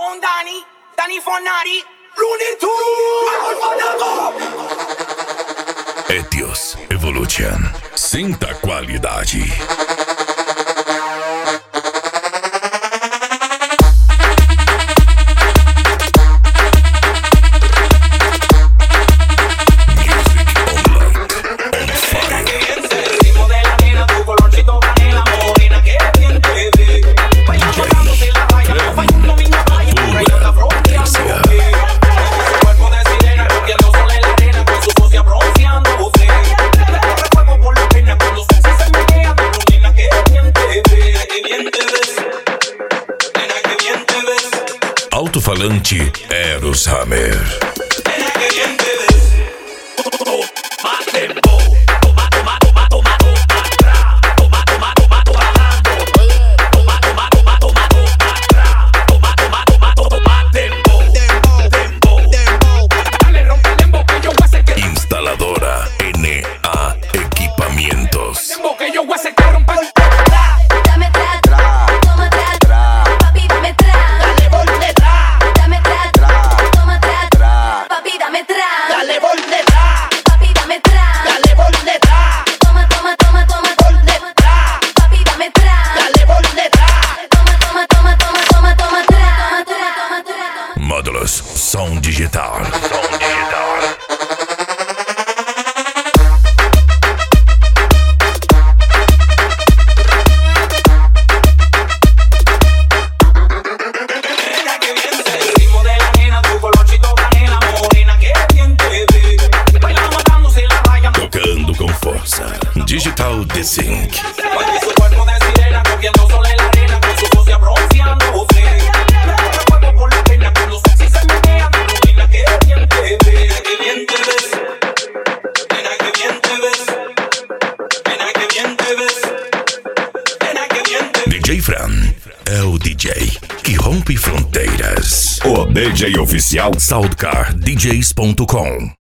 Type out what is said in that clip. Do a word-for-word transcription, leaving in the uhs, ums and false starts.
con Dani, Dani Fornari, Looney Tunes. Etios Evolution. Sinta qualidade. Alto-falante Eros Hammer. Instaladora N A Equipamientos. Módulos som digital. Som digital. Tocando com força. Digital Desync. D J Fran é o D J que rompe fronteiras. O D J oficial Soundcar D Js ponto com.